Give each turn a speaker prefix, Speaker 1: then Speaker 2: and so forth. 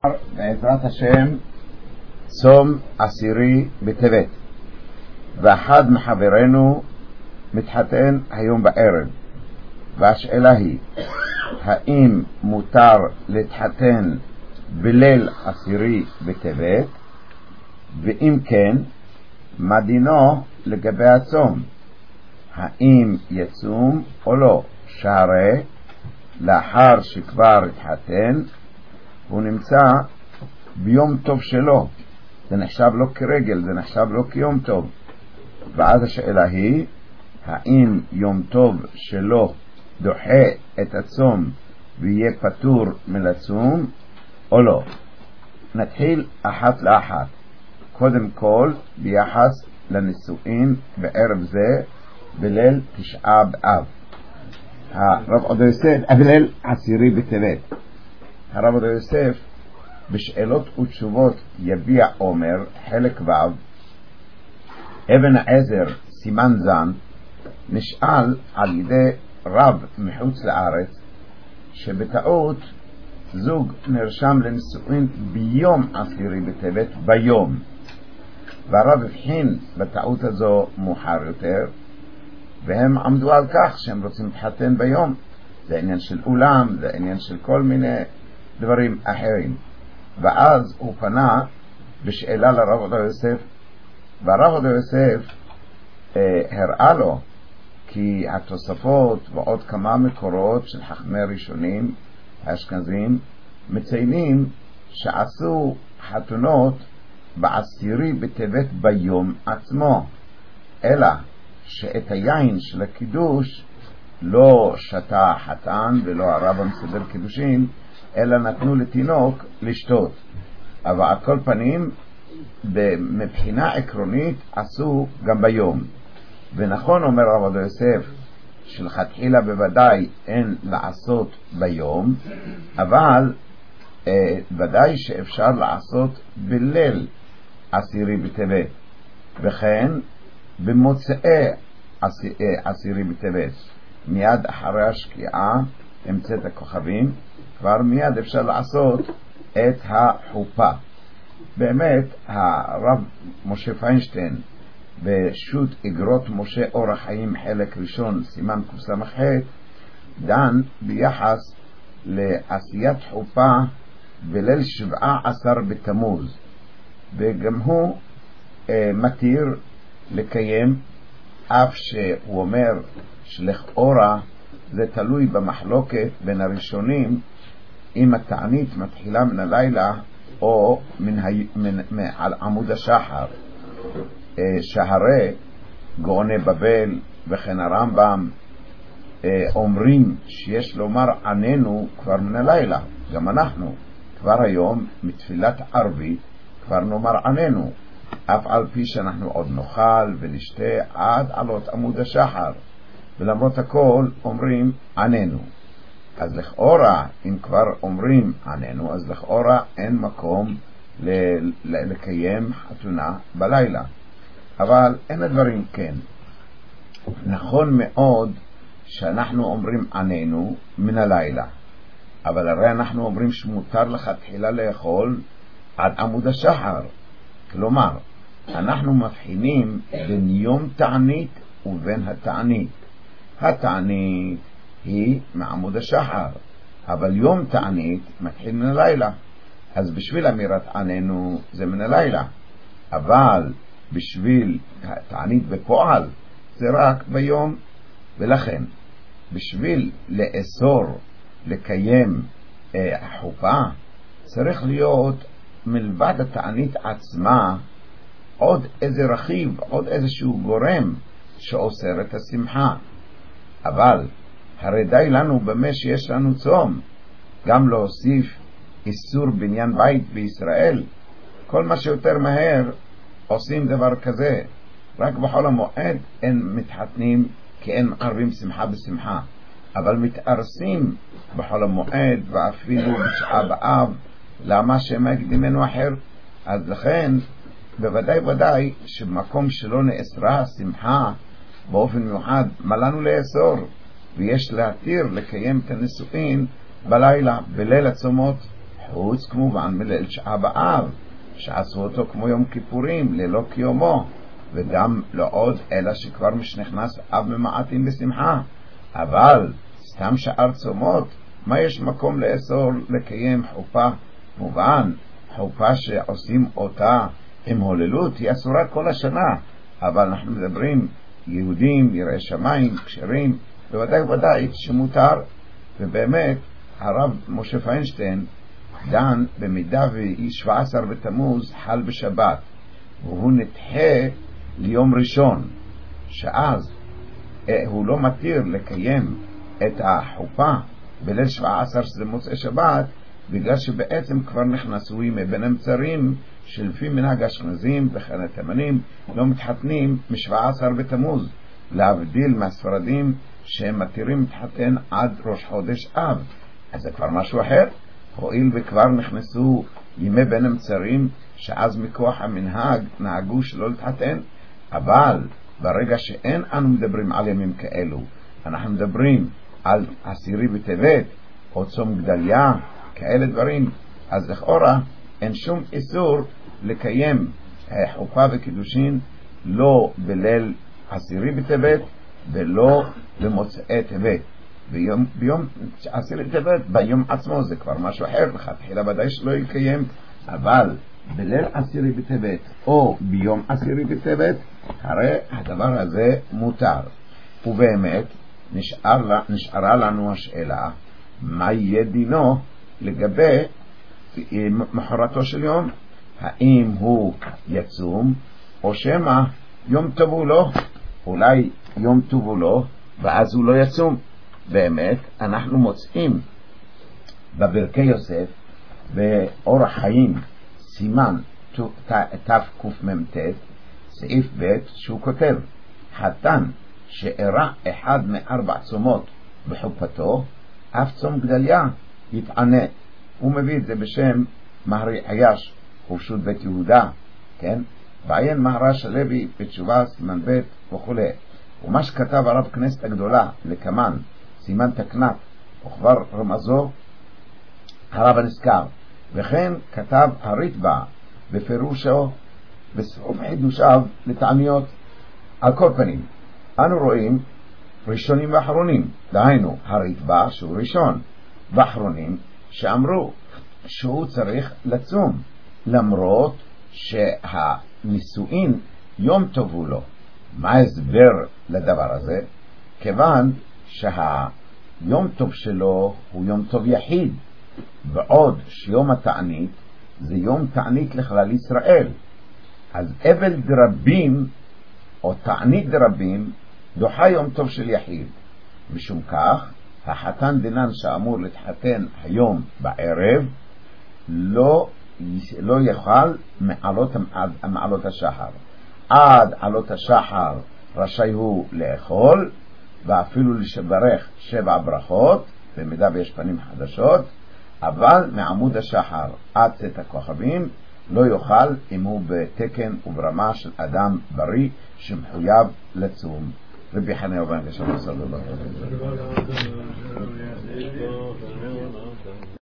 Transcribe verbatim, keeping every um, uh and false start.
Speaker 1: בעזרת השם צום עשירי בטבת, ואחד מחברנו מתחתן היום בערב, והשאלה היא האם מותר להתחתן בליל עשירי בטבת, ואם כן מה דינו לגבי הצום, האם יצום או לא, שהרי לאחר שכבר התחתן הוא נמצא ביום טוב שלו, זה נחשב לו כרגל, זה נחשב לו כיום טוב. ואז השאלה היא האם יום טוב שלו דוחה את הצום ויהיה פטור מלצום או לא. נתחיל אחת לאחת. קודם כל ביחס לנישואין בערב זה בליל תשעה באב, הרב עובדיה יוסף, בליל עשירי בטבת. הרב עובדיה יוסף בשאלות ותשובות יביע אומר חלק ו' אבן העזר סימן זן נשאל על ידי רב מחוץ לארץ שבטעות זוג נרשם לנישואין ביום עשירי בטבת ביום, והרב הבחין בטעות הזו מאוחר יותר, והם עמדו על כך שהם רוצים להתחתן ביום. זה עניין של אולם, זה עניין של כל מיני דברים אחרים. ואז הוא פנה בשאלה לרב עובדיה יוסף, והרב עובדיה יוסף אה, הראה לו כי התוספות ועוד כמה מקורות של חכמי ראשונים האשכנזים מציינים שעשו חתונות בעשירי בטבת ביום עצמו, אלא שאת היין של הקידוש לא שתה חתן ולא הרב המסדר קידושין, אלא נתנו לתינוק לשתות. אבל על כל פנים מבחינה עקרונית עשו גם ביום. ונכון אומר רב עובדיה יוסף שלכתחילה בוודאי אין לעשות ביום, אבל אה, ודאי שאפשר לעשות בליל עשירי בטבת, וכן במוצאי עשירי בטבת, מיד אחרי השקיעה אמצאת הכוכבים כבר מיד אפשר לעשות את החופה. באמת הרב משה פיינשטיין בשו"ת אגרות משה אור החיים חלק ראשון סימן קס"ח דן ביחס לעשיית חופה בליל שבעה עשר בתמוז, וגם הוא אה, מתיר לקיים, אף שהוא אומר שלכאורה זה תלוי במחלוקת בין הראשונים אם התענית מתחילה מן הלילה או מן ה... מן... מן... על עמוד השחר. שהרי גאוני בבל וכן הרמב"ם אומרים שיש לומר עננו כבר מן הלילה. גם אנחנו כבר היום מתפילת ערבית כבר נאמר עננו, אף על פי שאנחנו עוד נאכל ונשתה עד עלות עמוד השחר, ולמרות הכל אומרים עננו. אז לכאורה אם כבר אומרים עננו, אז לכאורה אין מקום ל- ל- לקיים חתונה בלילה. אבל אין הדברים כן. נכון מאוד שאנחנו אומרים עננו מן הלילה, אבל הרי אנחנו אומרים שמותר לך תחילה לאכול עד עמוד השחר. כלומר אנחנו מבחינים בין יום תענית ובין התענית. התענית היא מעמוד השחר, אבל יום תענית מתחיל מן הלילה. אז בשביל אמירת עננו זה מן הלילה, אבל בשביל התענית בפועל זה רק ביום. ולכן בשביל לאסור לקיים אה, חופה צריך להיות מלבד התענית עצמה עוד איזה רכיב, עוד איזשהו גורם שאוסר את השמחה. אבל הרי די לנו במה שיש לנו צום גם להוסיף איסור בניין בית בישראל. כל מה שיותר מהר עושים דבר כזה. רק בחול המועד אין מתחתנים כי אין מערבים שמחה בשמחה, אבל מתארסים בחול המועד ואפילו בתשעה באב. למה שמה יקדימנו אחר? אז לכן בוודאי ודאי שבמקום שלא נאסרה השמחה באופן מיוחד מה לנו לאסור, ויש להתיר לקיים את הנישואין בלילה, בליל הצומות חוץ כמובן מליל תשעה באב, שעשו אותו כמו יום כיפורים, ללא קיומו, וגם לא עוד, אלא שכבר משנכנס אב ממעטים בשמחה. אבל סתם שאר צומות, מה יש מקום לאסור לקיים חופה? מובן, חופה שעושים אותה עם הוללות היא אסורה כל השנה, אבל אנחנו מדברים יהודים, יראי שמיים, כשרים, בוודאי ובוודאי שמותר. ובאמת הרב משה פיינשטיין דן במידה והיא שבעה עשר בתמוז חל בשבת, והוא נדחה ליום ראשון, שאז אה, הוא לא מתיר לקיים את החופה בליל שבעה עשר שזה מוצאי שבת, בגלל שבעצם כבר נכנסו מבין המצרים שלפי מנהג האשכנזים וכן התימנים לא מתחתנים משבעה עשר בתמוז, להבדיל מהספרדים שהם מתירים להתחתן עד ראש חודש אב. אז זה כבר משהו אחר, הואיל וכבר נכנסו ימי בין המצרים שאז מכוח המנהג נהגו שלא להתחתן. אבל ברגע שאין אנו מדברים על ימים כאלו, אנחנו מדברים על עשירי בטבת או צום גדליה, כאלה דברים, אז לכאורה אין שום איסור לקיים חופה וקידושין לא בליל עשירי בטבת ולא במוצאי טבת. ביום, ביום עשירי בטבת, ביום עצמו זה כבר משהו אחר, לכתחילה ודאי שלא יקיים, אבל בליל עשירי בטבת או ביום עשירי בטבת, הרי הדבר הזה מותר. ובאמת נשאר, נשארה לנו השאלה, מה יהיה דינו לגבי מחרתו של יום? האם הוא יצום או שמה יום טובו לו? אולי יום טובו לו ואז הוא לא יצום. באמת אנחנו מוצאים בברכי יוסף באורח חיים סימן תקמ"ט סעיף ב' שהוא כותב, חתן שאירע אחד מארבע צומות בחופתו, אף צום גדליה יתענה. הוא מביא את זה בשם מהרי עייש חופשות בית יהודה, כן? בעיין מהר"ש הלוי בתשובה סימן ב' וכו'. ומה שכתב הרב כנסת הגדולה לקמן סימן תקנת וכבר רמזו הרב הנזכר, וכן כתב הריטב"א בפירושו בסוף חידושיו לתעניות. על כל פנים אנו רואים ראשונים ואחרונים, דהיינו הריטב"א שהוא ראשון ואחרונים שאמרו שהוא צריך לצום למרות שהנישואין יום טובו לו. מה ההסבר לדבר הזה? כיוון שהיום טוב שלו הוא יום טוב יחיד, בעוד שיום התענית זה יום תענית לכלל ישראל. אז אבל דרבים או תענית דרבים דוחה יום טוב של יחיד. משום כך החתן דינן שאמור להתחתן היום בערב לא, לא יאכל מעלות, מעלות השחר. עד עלות השחר רשאי הוא לאכול ואפילו לשברך שבע ברכות במידה ויש פנים חדשות, אבל מעמוד השחר עד צאת הכוכבים לא יאכל אם הוא בתקן וברמה של אדם בריא שמחויב לצום. רבי חנינא בן עקשיא סלlallahu עליhi